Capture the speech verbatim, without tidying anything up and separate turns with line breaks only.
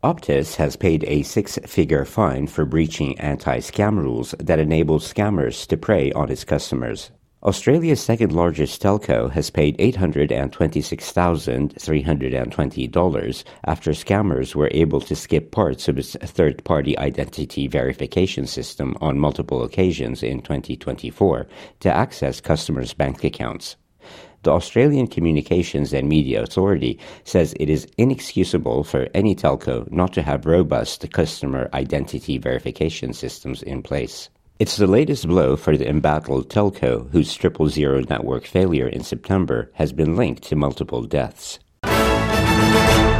Optus has paid a six-figure fine for breaching anti-scam rules that enable scammers to prey on its customers. Australia's second-largest telco has paid eight hundred twenty-six thousand three hundred twenty dollars after scammers were able to skip parts of its third-party identity verification system on multiple occasions in twenty twenty-four to access customers' bank accounts. The Australian Communications and Media Authority says it is inexcusable for any telco not to have robust customer identity verification systems in place. It's the latest blow for the embattled telco, whose triple zero network failure in September has been linked to multiple deaths.